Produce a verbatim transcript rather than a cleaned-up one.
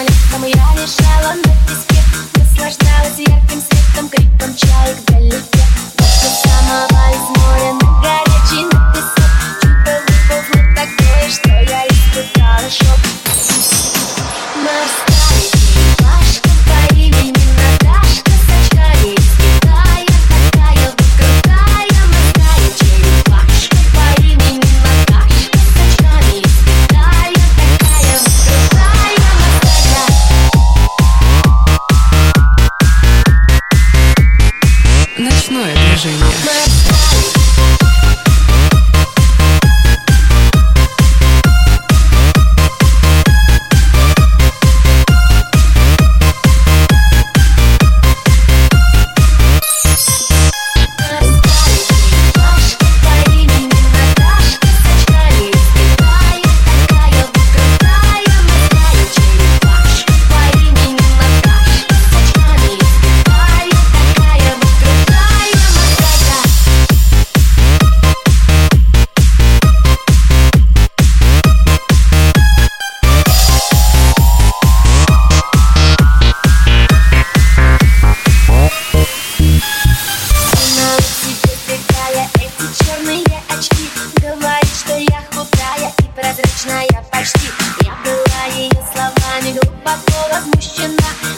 летом я лежала на песке, наслаждалась ярким светом, криком чаек вдалеке. После самого из моря на горячий на песок чудо выползло такое, что я испытала шок. Морская черепашка по имени Наташка с очками из Китая, такая вот крутая. Морская черепашка по имени Наташка с очками из Китая, такая вот крутая. Морская. Ночное движение. Прозрачная почти. Я была ее словами глубоко возмущена.